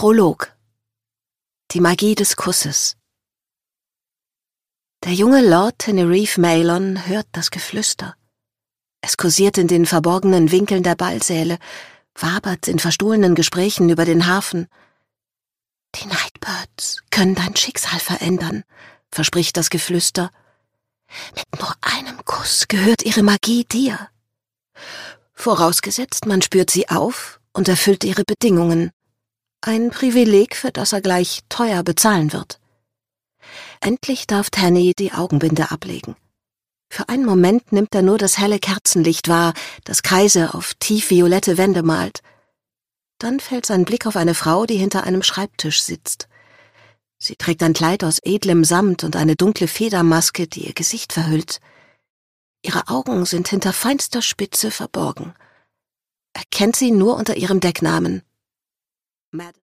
Prolog. Die Magie des Kusses. Der junge Lord Tenerife Maelon hört das Geflüster. Es kursiert in den verborgenen Winkeln der Ballsäle, wabert in verstohlenen Gesprächen über den Hafen. Die Nightbirds können dein Schicksal verändern, verspricht das Geflüster. Mit nur einem Kuss gehört ihre Magie dir. Vorausgesetzt, man spürt sie auf und erfüllt ihre Bedingungen. Ein Privileg, für das er gleich teuer bezahlen wird. Endlich darf Tanny die Augenbinde ablegen. Für einen Moment nimmt er nur das helle Kerzenlicht wahr, das Kreise auf tiefviolette Wände malt. Dann fällt sein Blick auf eine Frau, die hinter einem Schreibtisch sitzt. Sie trägt ein Kleid aus edlem Samt und eine dunkle Federmaske, die ihr Gesicht verhüllt. Ihre Augen sind hinter feinster Spitze verborgen. Er kennt sie nur unter ihrem Decknamen.